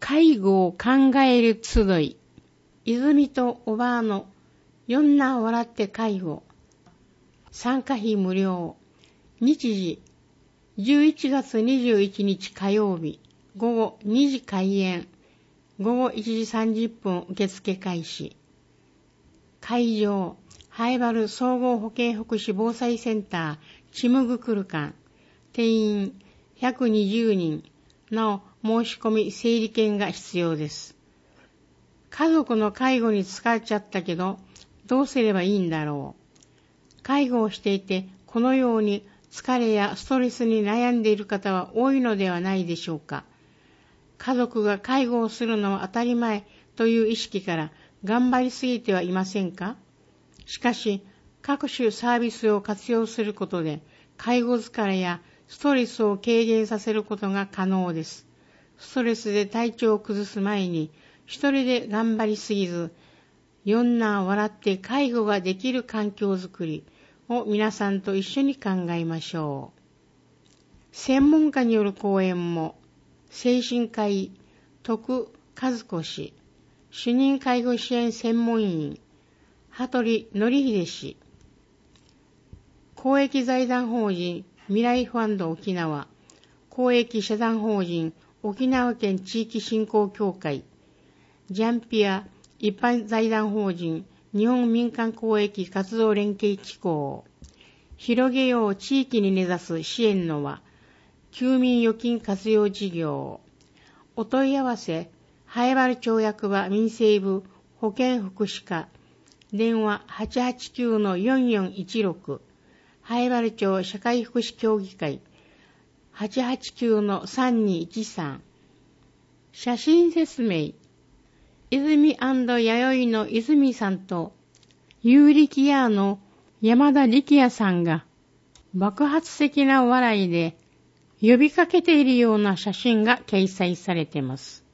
介護を考える集い。泉とおばあの4な笑って介護。参加費無料。日時、11月21日火曜日、午後2時開演。午後1時30分受付開始。会場、灰原総合保健福祉防災センター、ちむぐくる館。定員120人。なお、申し込み整理券が必要です。家族の介護に疲れちゃったけど、どうすればいいんだろう。介護をしていて、このように疲れやストレスに悩んでいる方は多いのではないでしょうか。家族が介護をするのは当たり前という意識から頑張りすぎてはいませんか。しかし、各種サービスを活用することで、介護疲れやストレスを軽減させることが可能です。ストレスで体調を崩す前に、一人で頑張りすぎず、4男笑って介護ができる環境づくりを皆さんと一緒に考えましょう。専門家による講演も、精神科医、徳和子氏、主任介護支援専門員、羽鳥則秀氏、公益財団法人未来ファンド沖縄、公益社団法人沖縄県地域振興協会、ジャンピア一般財団法人日本民間公益活動連携機構、広げよう地域に根ざす支援の輪、休眠預金活用事業、お問い合わせ、灰原町役場民生部保健福祉課、電話 889-4416、灰原町社会福祉協議会、889-3213、写真説明、泉&弥生の泉さんと、有力屋の山田力也さんが、爆発的な笑いで呼びかけているような写真が掲載されています。